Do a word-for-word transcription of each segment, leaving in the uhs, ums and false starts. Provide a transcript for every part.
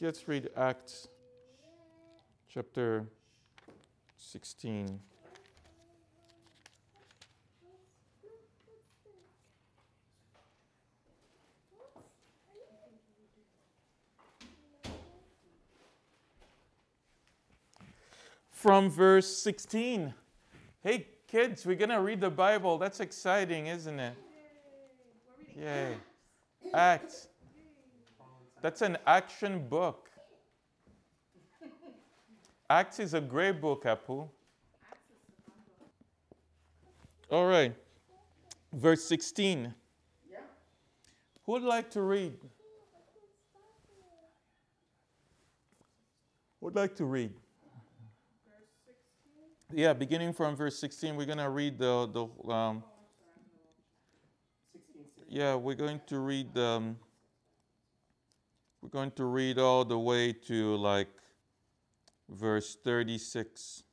Let's read Acts chapter sixteen. From verse sixteen. Hey kids, we're going to read the Bible. That's exciting, isn't it? Yay. Acts. That's an action book. Acts is a great book, Apu. All right. Verse sixteen. Who would like to read? Who would like to read? Yeah, beginning from verse sixteen, we're going to read the, the um, yeah, we're going to read, um, we're going to read all the way to like verse thirty-six.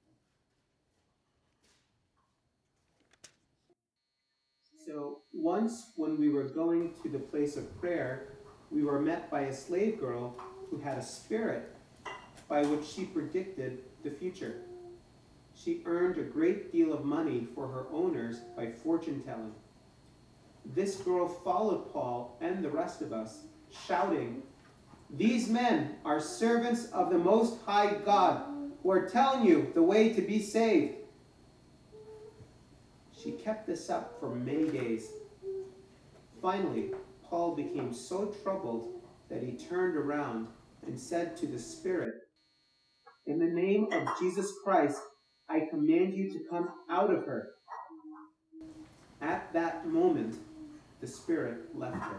So once when we were going to the place of prayer, we were met by a slave girl who had a spirit by which she predicted the future. She earned a great deal of money for her owners by fortune telling. This girl followed Paul and the rest of us, shouting, "These men are servants of the Most High God, who are telling you the way to be saved." She kept this up for many days. Finally, Paul became so troubled that he turned around and said to the spirit, "In the name of Jesus Christ, I command you to come out of her." At that moment, the spirit left her.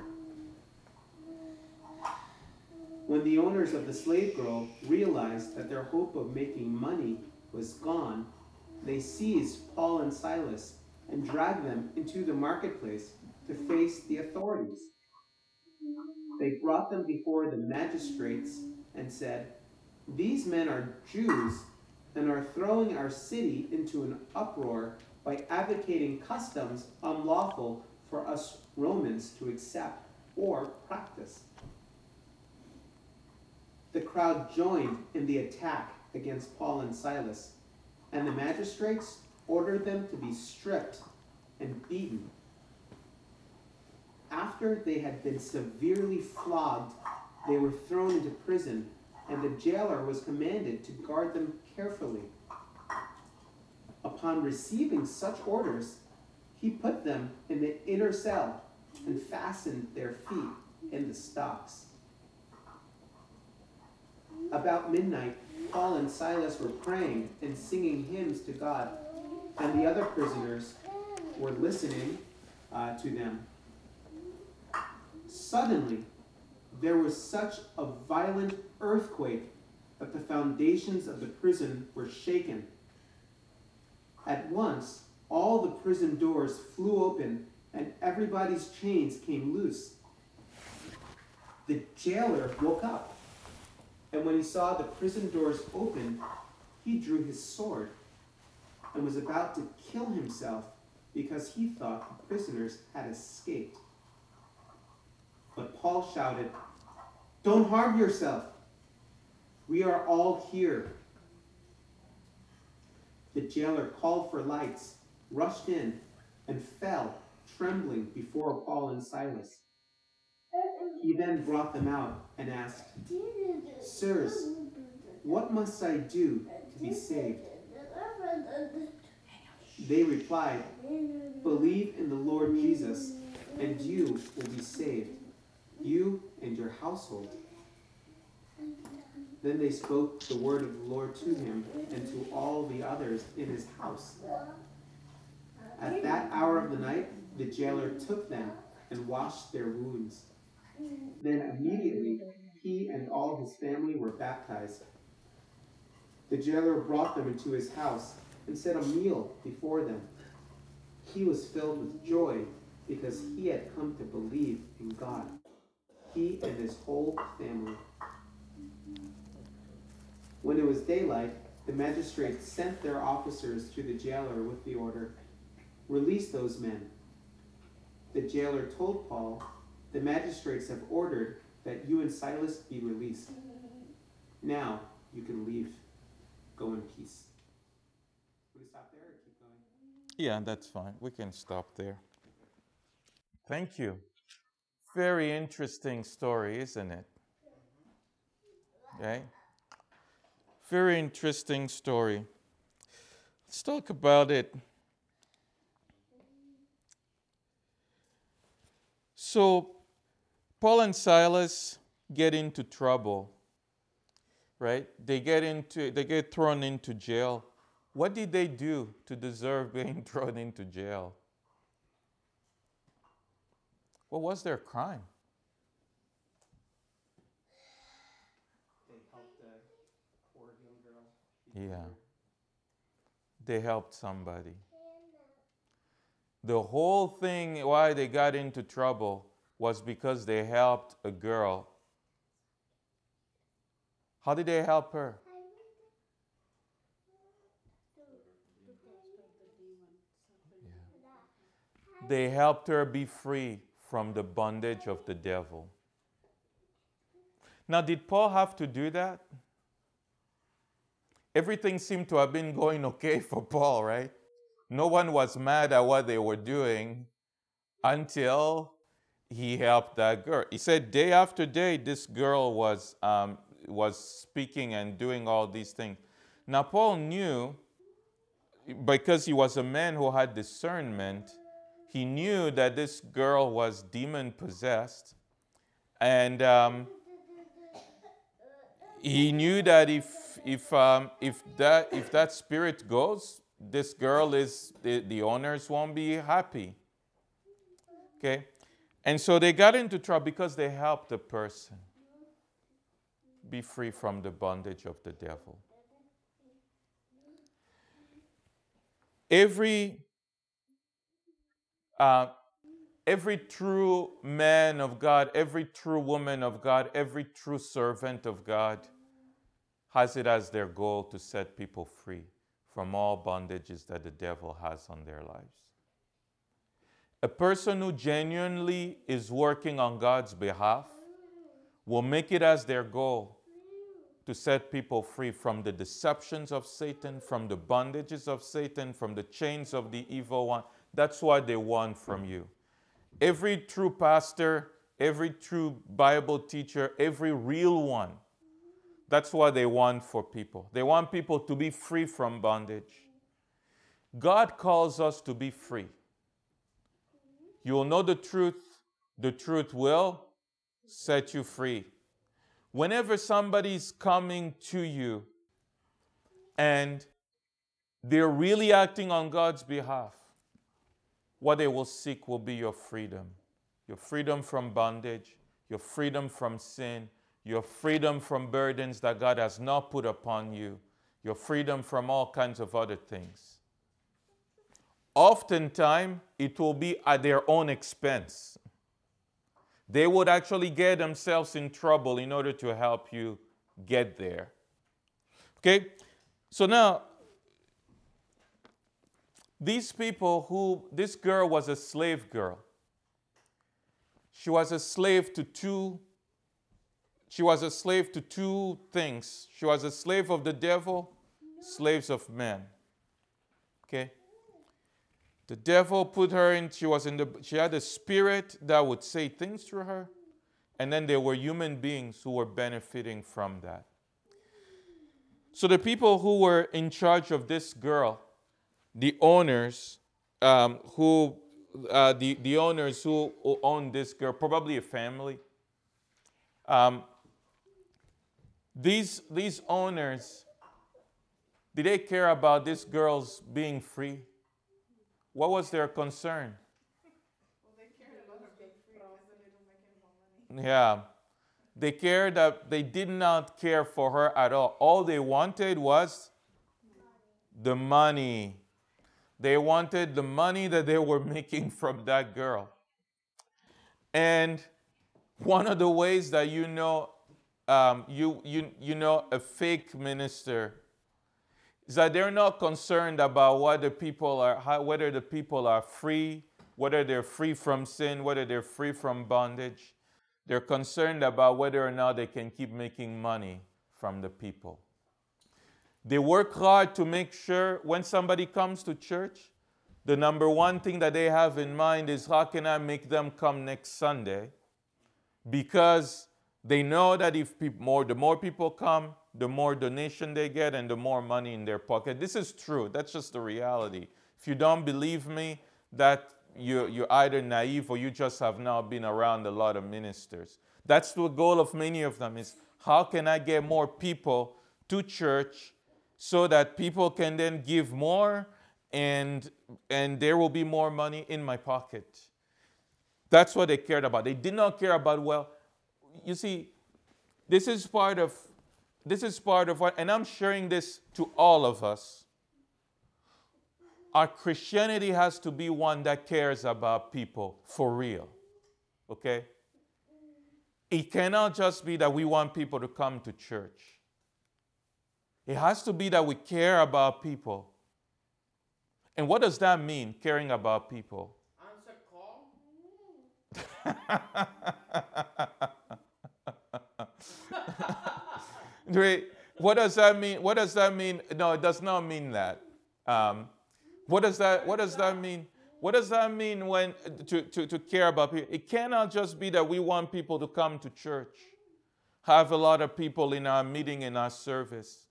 When the owners of the slave girl realized that their hope of making money was gone, they seized Paul and Silas and dragged them into the marketplace to face the authorities. They brought them before the magistrates and said, "These men are Jews and are throwing our city into an uproar by advocating customs unlawful for us Romans to accept or practice." The crowd joined in the attack against Paul and Silas, and the magistrates ordered them to be stripped and beaten. After they had been severely flogged, they were thrown into prison, and the jailer was commanded to guard them carefully. Upon receiving such orders, he put them in the inner cell and fastened their feet in the stocks. About midnight, Paul and Silas were praying and singing hymns to God, and the other prisoners were listening uh, to them. Suddenly, there was such a violent earthquake that the foundations of the prison were shaken. At once, all the prison doors flew open and everybody's chains came loose. The jailer woke up, and when he saw the prison doors open, he drew his sword and was about to kill himself because he thought the prisoners had escaped. But Paul shouted, "Don't harm yourself. We are all here." The jailer called for lights, rushed in, and fell, trembling before Paul and Silas. He then brought them out and asked, "Sirs, what must I do to be saved?" They replied, "Believe in the Lord Jesus, and you will be saved, you and your household." Then they spoke the word of the Lord to him and to all the others in his house. At that hour of the night, the jailer took them and washed their wounds. Then immediately he and all his family were baptized. The jailer brought them into his house and set a meal before them. He was filled with joy because he had come to believe in God, he and his whole family. When it was daylight, the magistrates sent their officers to the jailer with the order, "Release those men." The jailer told Paul, "The magistrates have ordered that you and Silas be released. Now you can leave. Go in peace. Can we stop there or keep going? Yeah, that's fine. We can stop there. Thank you. Very interesting story, isn't it? Okay. Very interesting story. Let's talk about it. So, Paul and Silas get into trouble, right? They get into they get thrown into jail. What did they do to deserve being thrown into jail? What was their crime? They helped a poor young girl. Yeah. They helped somebody. The whole thing why they got into trouble was because they helped a girl. How did they help her? Yeah. They helped her be free from the bondage of the devil. Now, did Paul have to do that? Everything seemed to have been going okay for Paul, right? No one was mad at what they were doing until he helped that girl. He said day after day, this girl was, um, was speaking and doing all these things. Now, Paul knew, because he was a man who had discernment, he knew that this girl was demon-possessed. And um, he knew that if, if, um, if, that, if that spirit goes, this girl is, the, the owners won't be happy. Okay? And so they got into trouble because they helped a person be free from the bondage of the devil. Every, uh, every true man of God, every true woman of God, every true servant of God has it as their goal to set people free from all bondages that the devil has on their lives. A person who genuinely is working on God's behalf will make it as their goal to set people free from the deceptions of Satan, from the bondages of Satan, from the chains of the evil one. That's what they want from you. Every true pastor, every true Bible teacher, every real one, that's what they want for people. They want people to be free from bondage. God calls us to be free. You will know the truth. The truth will set you free. Whenever somebody's coming to you and they're really acting on God's behalf, what they will seek will be your freedom. Your freedom from bondage, your freedom from sin, your freedom from burdens that God has not put upon you, your freedom from all kinds of other things. Oftentimes, it will be at their own expense. They would actually get themselves in trouble in order to help you get there. Okay? So now, these people who, this girl was a slave girl. She was a slave to two, she was a slave to two things. She was a slave of the devil, slaves of men. Okay? The devil put her in, she was in the, she had a spirit that would say things through her, and then there were human beings who were benefiting from that. So the people who were in charge of this girl, the owners, um, who, uh, the, the owners who, who owned this girl, probably a family, um, these, these owners, did they care about this girl's being free? What was their concern? Well, they cared about her being free because then they don't make any more money. Yeah. They cared that they did not care for her at all. All they wanted was the money. They wanted the money that they were making from that girl. And one of the ways that you know, um, you, you, you know a fake minister is that they're not concerned about what the people are, how, whether the people are free, whether they're free from sin, whether they're free from bondage. They're concerned about whether or not they can keep making money from the people. They work hard to make sure when somebody comes to church, the number one thing that they have in mind is how can I make them come next Sunday? Because they know that if peop- more, the more people come, the more donation they get and the more money in their pocket. This is true. That's just the reality. If you don't believe me, that you, you're either naive or you just have not been around a lot of ministers. That's the goal of many of them is how can I get more people to church so that people can then give more and, and there will be more money in my pocket. That's what they cared about. They did not care about, well, you see, this is part of, this is part of what, and I'm sharing this to all of us. Our Christianity has to be one that cares about people for real, okay? It cannot just be that we want people to come to church. It has to be that we care about people. And what does that mean, caring about people? Answer call. Wait, what does that mean? What does that mean? No, it does not mean that. Um, what does that? What does that mean? What does that mean when to, to, to care about people? It cannot just be that we want people to come to church, have a lot of people in our meeting, in our service.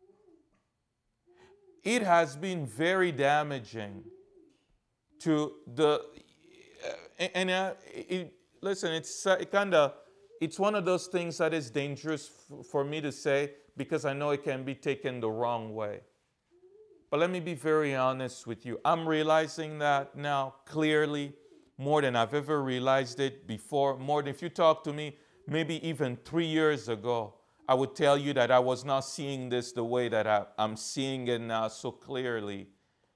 It has been very damaging to the, uh, and uh, it, listen, it's uh, it kind of, it's one of those things that is dangerous f- for me to say because I know it can be taken the wrong way. But let me be very honest with you. I'm realizing that now clearly more than I've ever realized it before. More than if you talk to me maybe even three years ago, I would tell you that I was not seeing this the way that I, I'm seeing it now so clearly.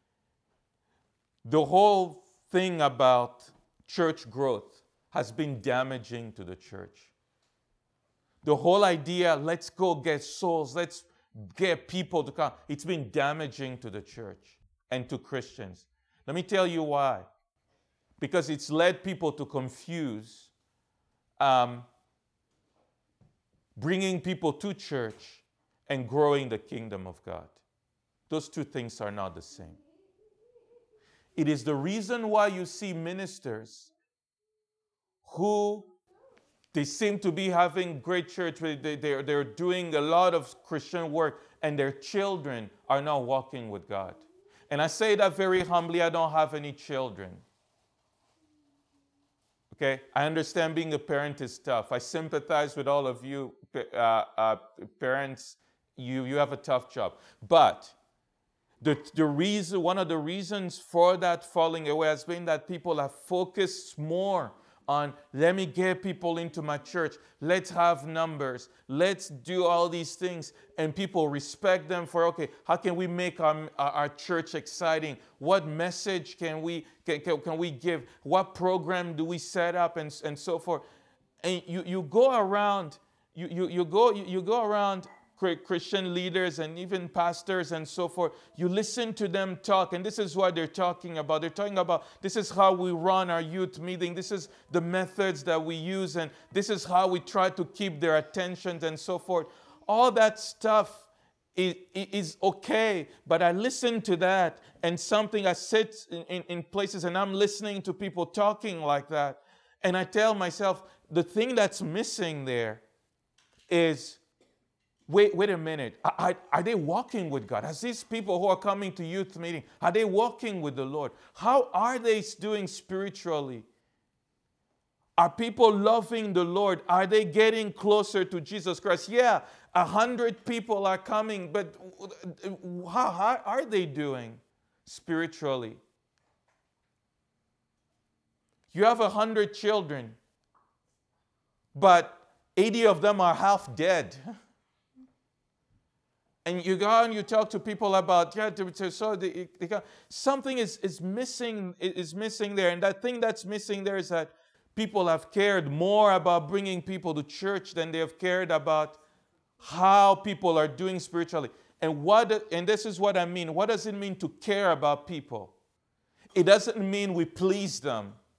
The whole thing about church growth has been damaging to the church. The whole idea, let's go get souls, let's get people to come, it's been damaging to the church and to Christians. Let me tell you why. Because it's led people to confuse um, bringing people to church and growing the kingdom of God. Those two things are not the same. It is the reason why you see ministers who they seem to be having great church, they, they're, they're doing a lot of Christian work, and their children are not walking with God. And I say that very humbly, I don't have any children. Okay, I understand being a parent is tough. I sympathize with all of you uh, uh, parents. You, you have a tough job. But the, the reason, one of the reasons for that falling away has been that people have focused more on, let me get people into my church. Let's have numbers. Let's do all these things. And people respect them for, okay, how can we make our, our church exciting? What message can we, can, can, can we give? What program do we set up and, and so forth? And you, you go around, you, you, you, go, you, you go around Christian leaders and even pastors and so forth. You listen to them talk, and this is what they're talking about. They're talking about this is how we run our youth meeting. This is the methods that we use, and this is how we try to keep their attention and so forth. All that stuff is, is okay, but I listen to that, and something I sit in, in, in places, and I'm listening to people talking like that, and I tell myself, the thing that's missing there is, Wait, wait a minute. Are, are, are they walking with God? As these people who are coming to youth meeting, are they walking with the Lord? How are they doing spiritually? Are people loving the Lord? Are they getting closer to Jesus Christ? Yeah, a hundred people are coming, but how, how are they doing spiritually? You have a hundred children, but eighty of them are half dead. And you go and you talk to people about, yeah, so the, the, something is, is missing is missing there. And that thing that's missing there is that people have cared more about bringing people to church than they have cared about how people are doing spiritually. And what and this is what I mean. What does it mean to care about people? It doesn't mean we please them.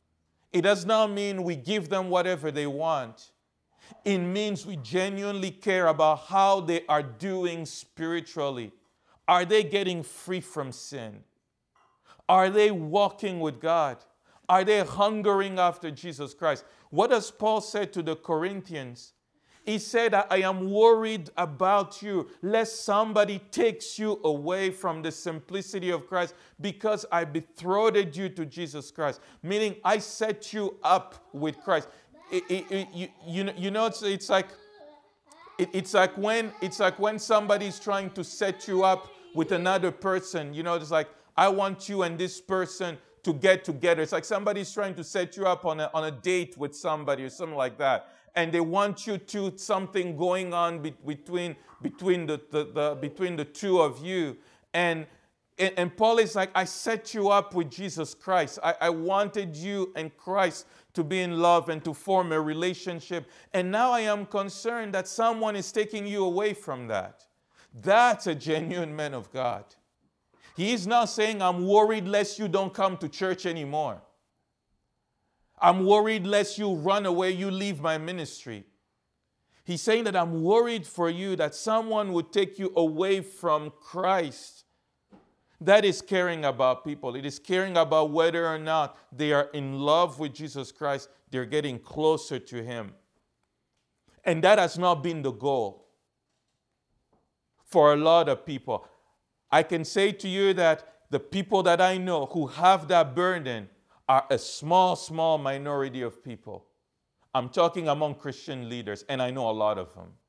It does not mean we give them whatever they want. It means we genuinely care about how they are doing spiritually. Are they getting free from sin? Are they walking with God? Are they hungering after Jesus Christ? What does Paul say to the Corinthians? He said, I am worried about you, lest somebody takes you away from the simplicity of Christ because I betrothed you to Jesus Christ. Meaning, I set you up with Christ. It, it, it, you, you know, you know it's, it's like it, it's like when it's like when somebody's trying to set you up with another person. You know, it's like, I want you and this person to get together. It's like somebody's trying to set you up on a, on a date with somebody or something like that. And they want you to something going on be, between between the, the, the between the two of you. And, and and Paul is like, I set you up with Jesus Christ. I, I wanted you and Christ to be in love and to form a relationship. And now I am concerned that someone is taking you away from that. That's a genuine man of God. He is not saying, I'm worried lest you don't come to church anymore. I'm worried lest you run away, you leave my ministry. He's saying that I'm worried for you that someone would take you away from Christ. That is caring about people. It is caring about whether or not they are in love with Jesus Christ. They're getting closer to Him. And that has not been the goal for a lot of people. I can say to you that the people that I know who have that burden are a small, small minority of people. I'm talking among Christian leaders, and I know a lot of them.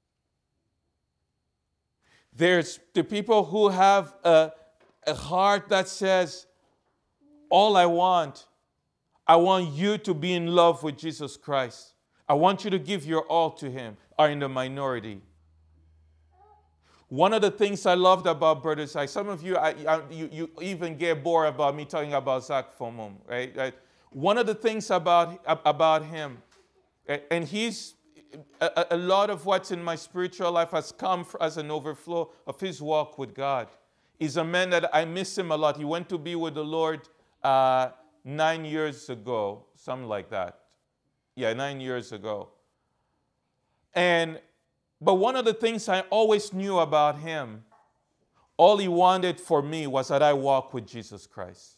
There's the people who have a, a heart that says, all I want, I want you to be in love with Jesus Christ. I want you to give your all to Him, are in the minority. One of the things I loved about Brother Zach, some of you, I, I, you, you even get bored about me talking about Zach for a moment, right? right? One of the things about, about him, and he's, a, a lot of what's in my spiritual life has come as an overflow of his walk with God. He's a man that I miss him a lot. He went to be with the Lord uh, nine years ago, something like that. Yeah, nine years ago. And But one of the things I always knew about him, all he wanted for me was that I walk with Jesus Christ.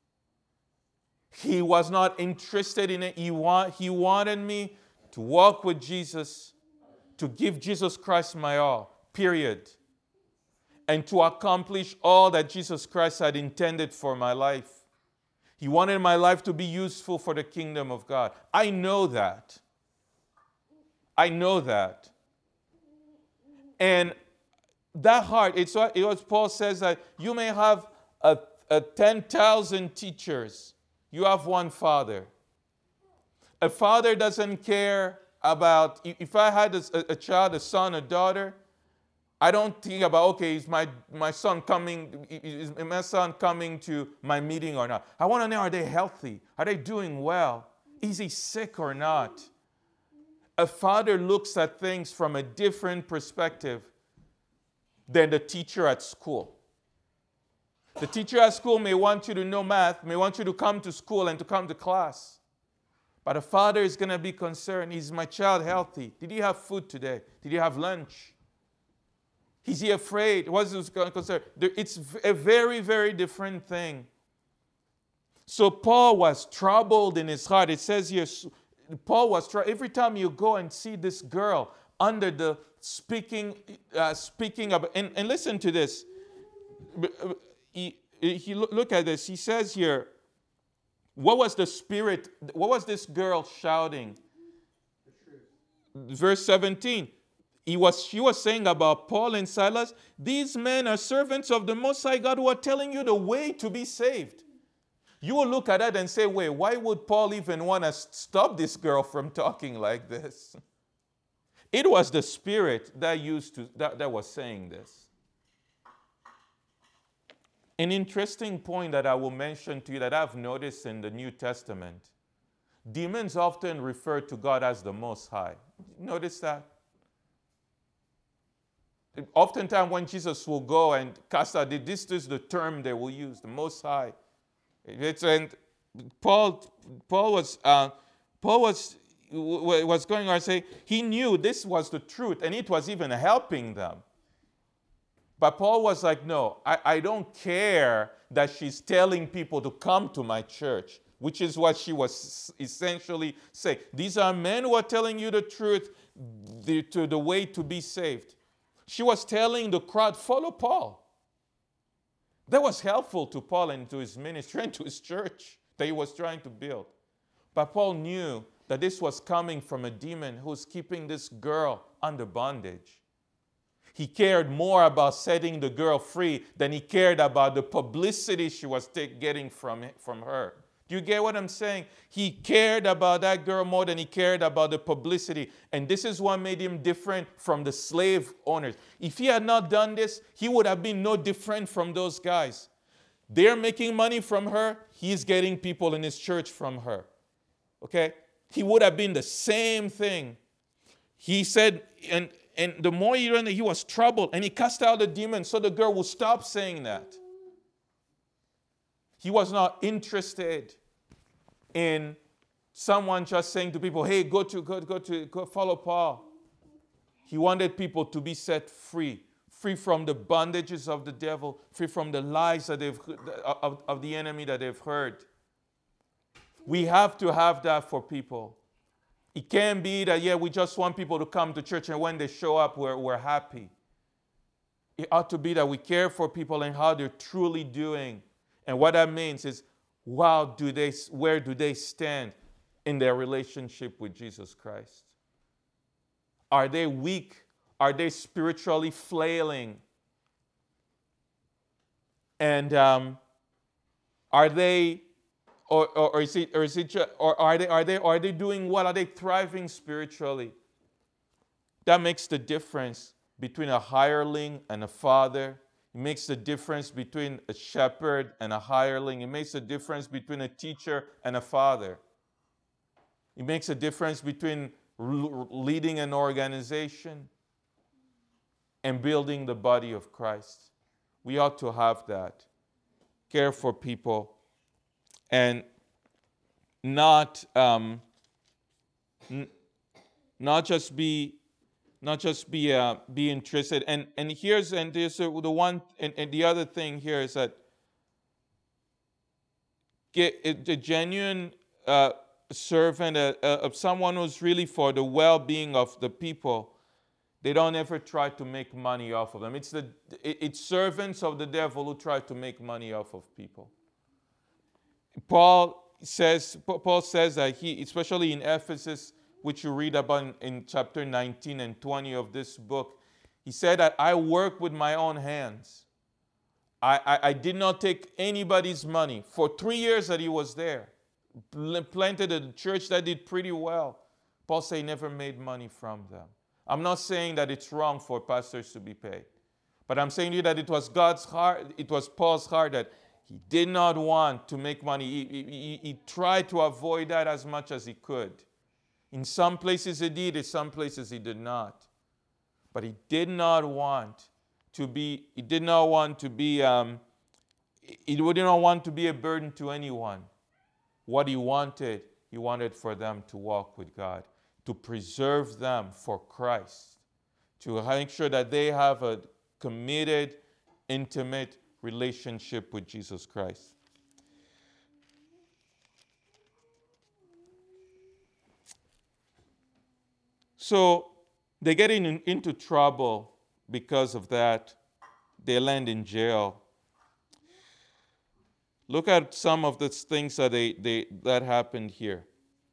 He was not interested in it. He, want, he wanted me to walk with Jesus, to give Jesus Christ my all, period. And to accomplish all that Jesus Christ had intended for my life. He wanted my life to be useful for the kingdom of God. I know that. I know that. And that heart, it's what, it's what Paul says, that you may have a, a ten thousand teachers. You have one father. A father doesn't care about, if I had a, a child, a son, a daughter, I don't think about, okay, is my, my son coming, is my son coming to my meeting or not? I want to know, are they healthy? Are they doing well? Is he sick or not? A father looks at things from a different perspective than the teacher at school. The teacher at school may want you to know math, may want you to come to school and to come to class. But a father is going to be concerned, is my child healthy? Did he have food today? Did he have lunch? Is he afraid? What's his concern? It's a very, very different thing. So Paul was troubled in his heart. It says here, Paul was troubled. Every time you go and see this girl under the speaking, uh, speaking of, and, and listen to this. He, he, look at this. He says here, what was the spirit, what was this girl shouting? Verse seventeen. He was, she was saying about Paul and Silas, these men are servants of the Most High God who are telling you the way to be saved. You will look at that and say, wait, why would Paul even want to stop this girl from talking like this? It was the Spirit that used to that, that was saying this. An interesting point that I will mention to you that I've noticed in the New Testament, demons often refer to God as the Most High. Notice that? Oftentimes when Jesus will go and cast out, this is the term they will use, the Most High. It's, and Paul, Paul was, uh, Paul was, was going on to say he knew this was the truth, and it was even helping them. But Paul was like, no, I, I don't care that she's telling people to come to my church, which is what she was essentially saying. These are men who are telling you the truth, the, to the way to be saved. She was telling the crowd, follow Paul. That was helpful to Paul and to his ministry and to his church that he was trying to build. But Paul knew that this was coming from a demon who was keeping this girl under bondage. He cared more about setting the girl free than he cared about the publicity she was t- getting from, from her. Do you get what I'm saying? He cared about that girl more than he cared about the publicity. And this is what made him different from the slave owners. If he had not done this, he would have been no different from those guys. They're making money from her. He's getting people in his church from her. Okay? He would have been the same thing. He said, and And the more he learned, he was troubled, and he cast out the demon so the girl would stop saying that. He was not interested in someone just saying to people, hey, go to, go, go to, go follow Paul. He wanted people to be set free, free from the bondages of the devil, free from the lies that they've, of, of the enemy that they've heard. We have to have that for people. It can't be that, yeah, we just want people to come to church and when they show up, we're, we're happy. It ought to be that we care for people and how they're truly doing. And what that means is, wow, do they, where do they stand in their relationship with Jesus Christ? Are they weak? Are they spiritually flailing? And um, are they... Or, or, or is it, or is it, just, or are they, are they, are they doing well? Are they thriving spiritually? That makes the difference between a hireling and a father. It makes the difference between a shepherd and a hireling. It makes a difference between a teacher and a father. It makes a difference between leading an organization and building the body of Christ. We ought to have that. Care for people. And not um, n- not just be not just be uh, be interested. And and here's and there's the one and, and the other thing here is that get a genuine uh, servant uh, uh, of someone who's really for the well-being of the people. They don't ever try to make money off of them. It's the it's servants of the devil who try to make money off of people. Paul says, Paul says that he, especially in Ephesus, which you read about in, in chapter nineteen and twenty of this book, he said that I work with my own hands. I, I, I did not take anybody's money. For three years that he was there, planted a church that did pretty well. Paul said he never made money from them. I'm not saying that it's wrong for pastors to be paid, but I'm saying to you that it was God's heart, it was Paul's heart that he did not want to make money. He, he, he tried to avoid that as much as he could. In some places he did, in some places he did not. But he did not want to be, he did not want to be, um, he did not want to be a burden to anyone. What he wanted, he wanted for them to walk with God, to preserve them for Christ, to make sure that they have a committed, intimate relationship with Jesus Christ. So they get in, into trouble because of that. They land in jail. Look at some of the things that they, they that happened here.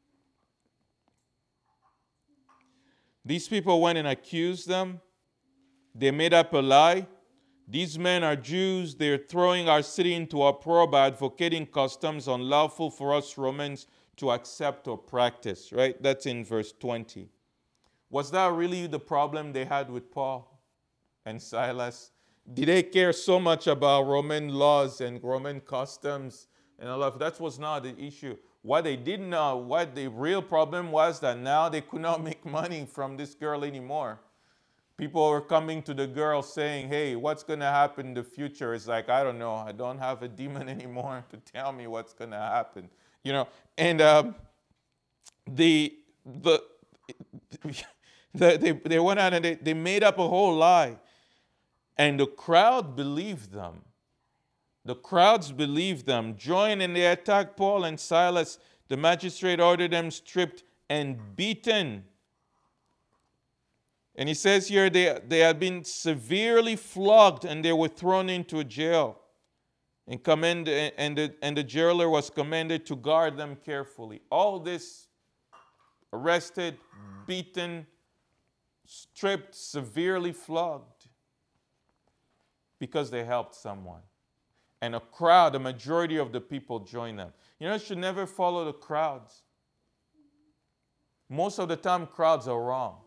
These people went and accused them. They made up a lie. These men are Jews. They're throwing our city into uproar by advocating customs unlawful for us Romans to accept or practice, right? That's in verse twenty. Was that really the problem they had with Paul and Silas? Did they care so much about Roman laws and Roman customs and all of that? That was not the issue. What they didn't know, what the real problem was that now they could not make money from this girl anymore. People were coming to the girl saying, hey, what's going to happen in the future? It's like, I don't know. I don't have a demon anymore to tell me what's going to happen. You know, and um, the, the, the, they, they went out and they, they made up a whole lie. And the crowd believed them. The crowds believed them. Joined and they attacked Paul and Silas. The magistrate ordered them stripped and beaten. And he says here they, they had been severely flogged and they were thrown into jail. And, command, and, the, and the jailer was commanded to guard them carefully. All this arrested, beaten, stripped, severely flogged because they helped someone. And a crowd, the majority of the people joined them. You know, you should never follow the crowds. Most of the time, crowds are wrong.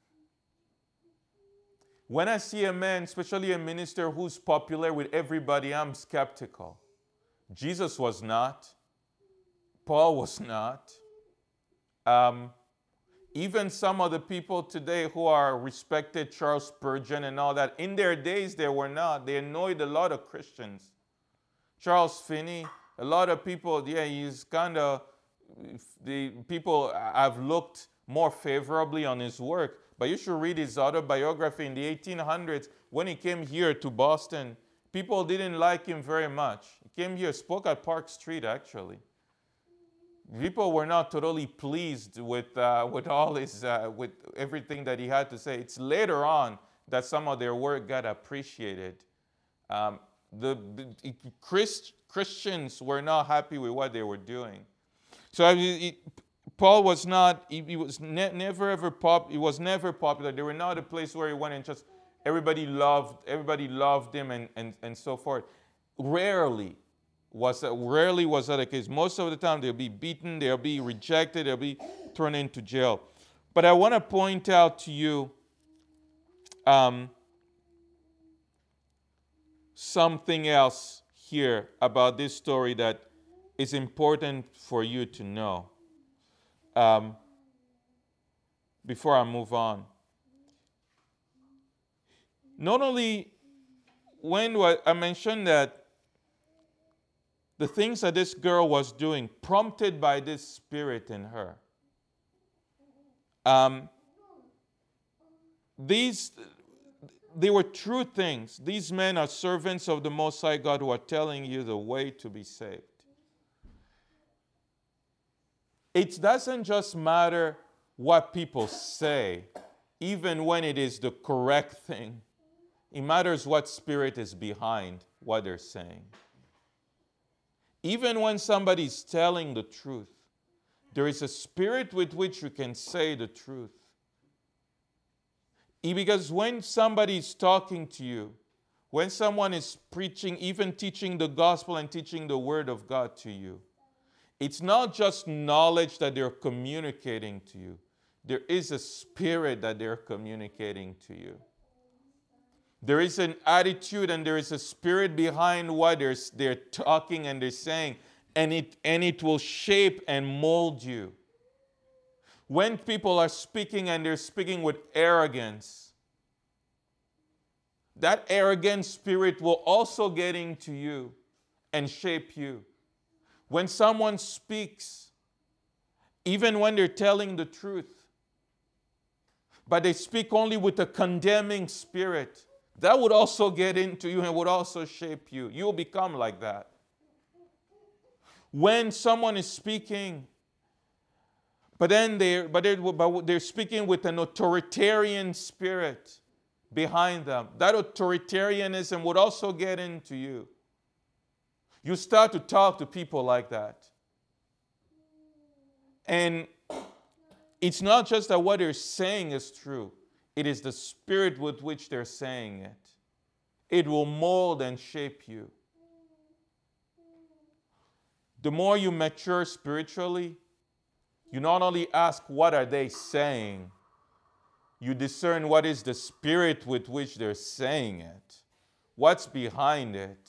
When I see a man, especially a minister who's popular with everybody, I'm skeptical. Jesus was not. Paul was not. Um, even some of the people today who are respected, Charles Spurgeon and all that, in their days they were not. They annoyed a lot of Christians. Charles Finney, a lot of people, yeah, he's kind of, the people have looked more favorably on his work. But you should read his autobiography in the eighteen hundreds. When he came here to Boston, people didn't like him very much. He came here, spoke at Park Street, actually. People were not totally pleased with, uh, with all his, uh, with everything that he had to say. It's later on that some of their work got appreciated. Um, the, the Christ, Christians were not happy with what they were doing. So I mean, it, Paul was not, he, he was ne- never ever pop, he was never popular. They were not a place where he went and just everybody loved, everybody loved him and, and, and so forth. Rarely was that, rarely was that the case. Most of the time they'll be beaten, they'll be rejected, they'll be thrown into jail. But I want to point out to you um, something else here about this story that is important for you to know. Um, before I move on. Not only when I mentioned that the things that this girl was doing, prompted by this spirit in her, um, these, they were true things. These men are servants of the Most High God who are telling you the way to be saved. It doesn't just matter what people say, even when it is the correct thing. It matters what spirit is behind what they're saying. Even when somebody's telling the truth, there is a spirit with which you can say the truth. Because when somebody's talking to you, when someone is preaching, even teaching the gospel and teaching the word of God to you, it's not just knowledge that they're communicating to you. There is a spirit that they're communicating to you. There is an attitude and there is a spirit behind what they're, they're talking and they're saying, and it, and it will shape and mold you. When people are speaking and they're speaking with arrogance, that arrogant spirit will also get into you and shape you. When someone speaks, even when they're telling the truth, but they speak only with a condemning spirit, that would also get into you and would also shape you. You will become like that. When someone is speaking, but then they're, but they're, but they're speaking with an authoritarian spirit behind them, that authoritarianism would also get into you. You start to talk to people like that. And it's not just that what they're saying is true. It is the spirit with which they're saying it. It will mold and shape you. The more you mature spiritually, you not only ask, what are they saying? You discern what is the spirit with which they're saying it. What's behind it?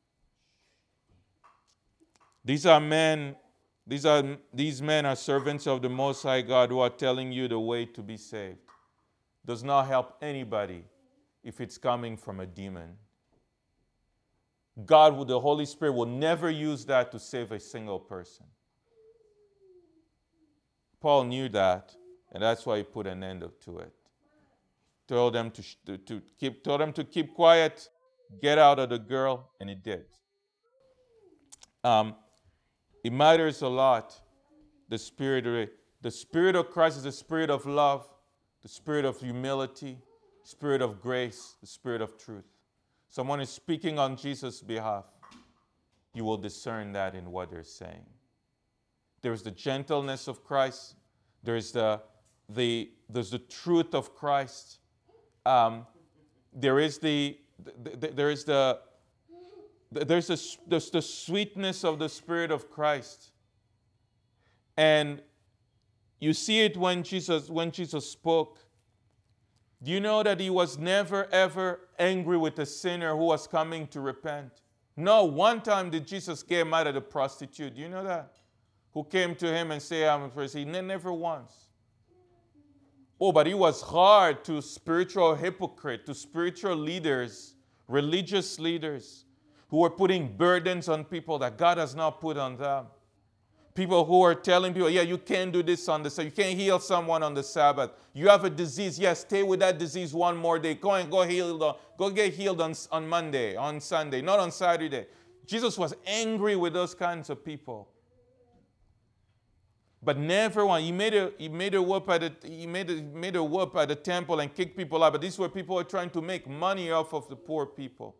These are men, these are these men are servants of the Most High God who are telling you the way to be saved. Does not help anybody if it's coming from a demon. God, the Holy Spirit, will never use that to save a single person. Paul knew that, and that's why he put an end to it. Told them to, to, to keep, told them to keep quiet, get out of the girl, and he did. Um, it matters a lot. The spirit, the spirit of Christ is the spirit of love, the spirit of humility, spirit of grace, the spirit of truth. Someone is speaking on Jesus' behalf. You will discern that in what they're saying. There's the gentleness of Christ. There's the, the, there's the truth of Christ. Um, there is the, the, the there is the, the there's the, there's the sweetness of the Spirit of Christ. And you see it when Jesus, when Jesus spoke. Do you know that he was never, ever angry with a sinner who was coming to repent? No, one time did Jesus get mad at a prostitute. Do you know that? Who came to him and said, I'm a Pharisee. Never once. Oh, but he was hard to spiritual hypocrites, to spiritual leaders, religious leaders, who were putting burdens on people that God has not put on them. People who are telling people, yeah, you can't do this on the Sabbath. You can't heal someone on the Sabbath. You have a disease. Yes, stay with that disease one more day. Go and go heal. Go get healed on, on Monday, on Sunday, not on Saturday. Jesus was angry with those kinds of people. But never one. He made a he made a whoop at the he made a, made a whoop at the temple and kicked people out. But these were people who were trying to make money off of the poor people.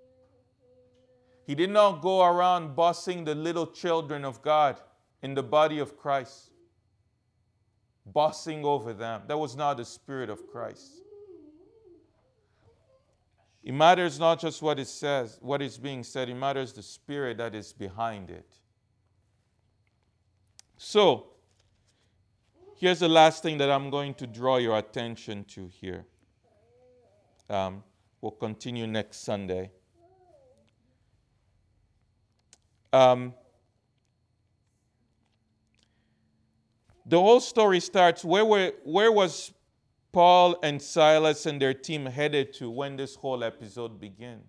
He did not go around bossing the little children of God in the body of Christ, bossing over them. That was not the spirit of Christ. It matters not just what it says, what is being said. It matters the spirit that is behind it. So, here's the last thing that I'm going to draw your attention to here. Um, we'll continue next Sunday. Um, the whole story starts, where, were, where was Paul and Silas and their team headed to when this whole episode begins?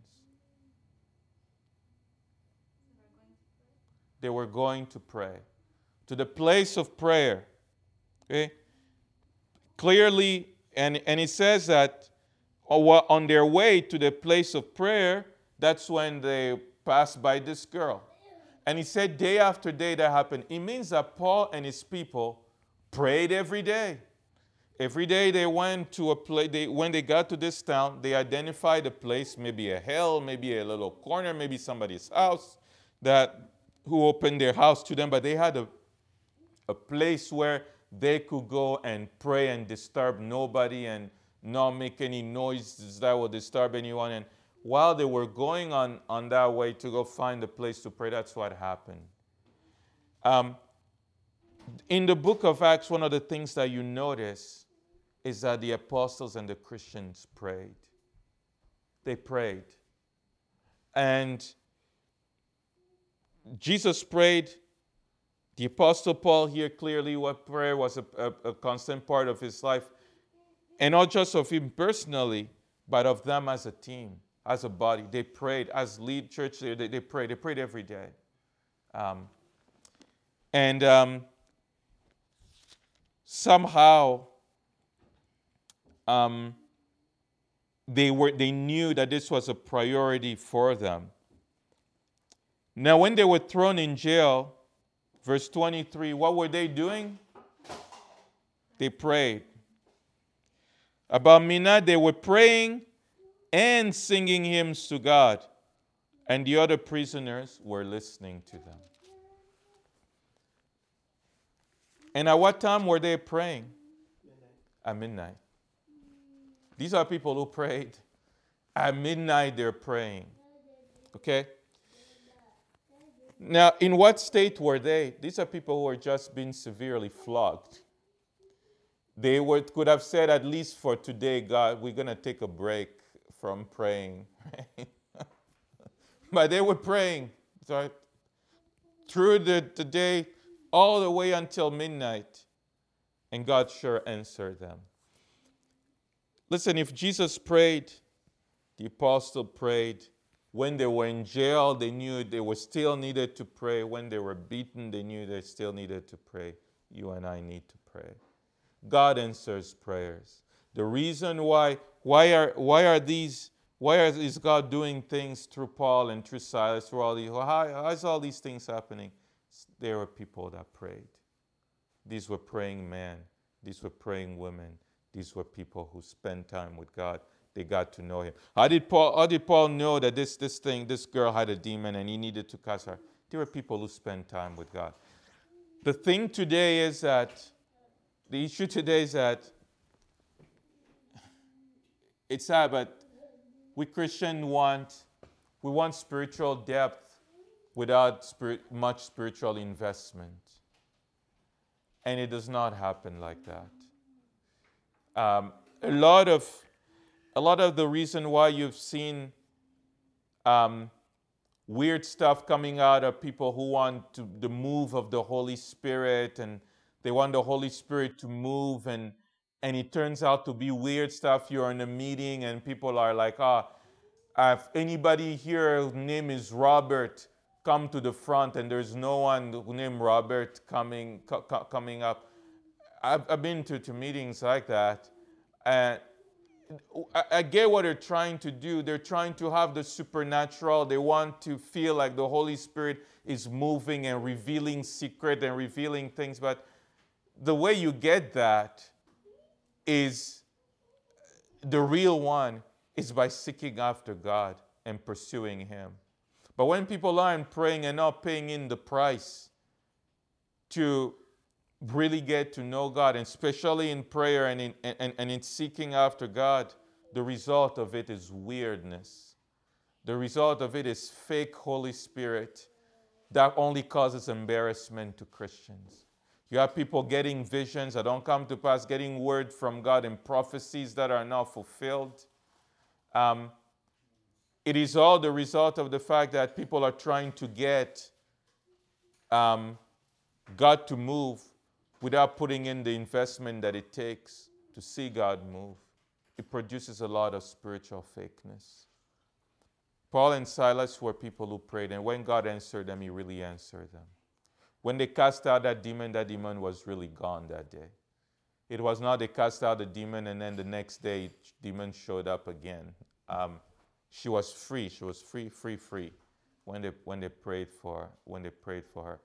They were going to pray. To the place of prayer. Okay? Clearly, and, and it says that on their way to the place of prayer, that's when they passed by this girl. And he said day after day that happened. It means that Paul and his people prayed every day. Every day they went to a place, they, when they got to this town, they identified a place, maybe a hill, maybe a little corner, maybe somebody's house, that who opened their house to them, but they had a a place where they could go and pray and disturb nobody and not make any noises that would disturb anyone. And while they were going on, on that way to go find a place to pray, that's what happened. Um, in the book of Acts, one of the things that you notice is that the apostles and the Christians prayed. They prayed. And Jesus prayed. The Apostle Paul here clearly what prayer was a, a, a constant part of his life. And not just of him personally, but of them as a team, as a body. They prayed. As lead church, they, they prayed. They prayed every day. Um, and um, somehow um, they were they knew that this was a priority for them. Now, when they were thrown in jail, verse twenty-three, what were they doing? They prayed. About midnight, they were praying and singing hymns to God, and the other prisoners were listening to them. And at what time were they praying? Midnight. At midnight. These are people who prayed. At midnight, they're praying. Okay? Now, in what state were they? These are people who were just being severely flogged. They were, could have said, at least for today, God, we're going to take a break from praying. Right? But they were praying right? Through the, the day, all the way until midnight. And God sure answered them. Listen, if Jesus prayed, the apostle prayed. When they were in jail, they knew they were still needed to pray. When they were beaten, they knew they still needed to pray. You and I need to pray. pray. God answers prayers. The reason why why are why are these why are, is God doing things through Paul and through Silas through all these how, how is all these things happening? There were people that prayed. These were praying men. These were praying women. These were people who spent time with God. They got to know him. How did Paul, how did Paul know that this, this thing, this girl had a demon and he needed to cast her? There were people who spent time with God. The thing today is that, the issue today is that, it's sad, but we Christians want, we want spiritual depth without spirit, much spiritual investment. And it does not happen like that. Um, a lot of a lot of the reason why you've seen um, weird stuff coming out of people who want to, the move of the Holy Spirit, and they want the Holy Spirit to move, and and it turns out to be weird stuff. You're in a meeting and people are like, ah, oh, if anybody here whose name is Robert, come to the front, and there's no one named Robert coming co- co- coming up. I've, I've been to, to meetings like that, and I, I get what they're trying to do. They're trying to have the supernatural. They want to feel like the Holy Spirit is moving and revealing secret and revealing things. But the way you get that is the real one is by seeking after God and pursuing Him. But when people aren't praying and not paying in the price to really get to know God, and especially in prayer and in, and, and in seeking after God, the result of it is weirdness. The result of it is fake Holy Spirit that only causes embarrassment to Christians. You have people getting visions that don't come to pass, getting word from God and prophecies that are not fulfilled. Um, it is all the result of the fact that people are trying to get um, God to move without putting in the investment that it takes to see God move. It produces a lot of spiritual fakeness. Paul and Silas were people who prayed, and when God answered them, He really answered them. When they cast out that demon, that demon was really gone that day. It was not they cast out the demon and then the next day, demon showed up again. Um, she was free. She was free, free, free when they when they prayed for when they prayed for her.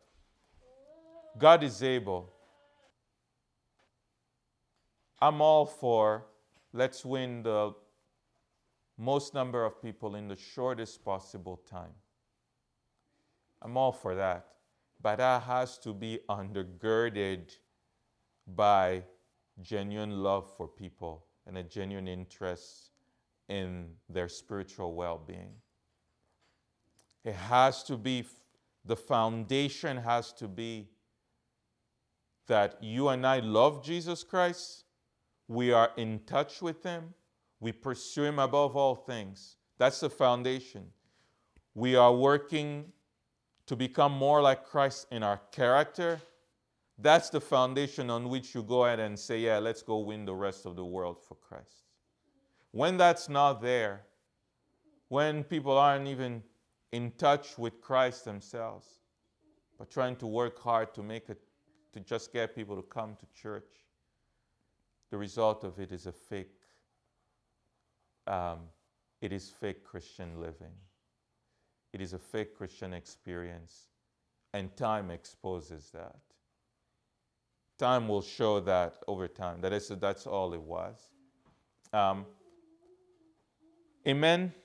God is able. I'm all for let's win the most number of people in the shortest possible time. I'm all for that. But that has to be undergirded by genuine love for people and a genuine interest in their spiritual well-being. It has to be, the foundation has to be that you and I love Jesus Christ. We are in touch with Him. We pursue Him above all things. That's the foundation. We are working to become more like Christ in our character. That's the foundation on which you go ahead and say, yeah, let's go win the rest of the world for Christ. When that's not there, when people aren't even in touch with Christ themselves, but trying to work hard to make it, to just get people to come to church, the result of it is a fake, um, it is fake Christian living. It is a fake Christian experience, and time exposes that. Time will show that over time. That is, that's all it was. Um, amen.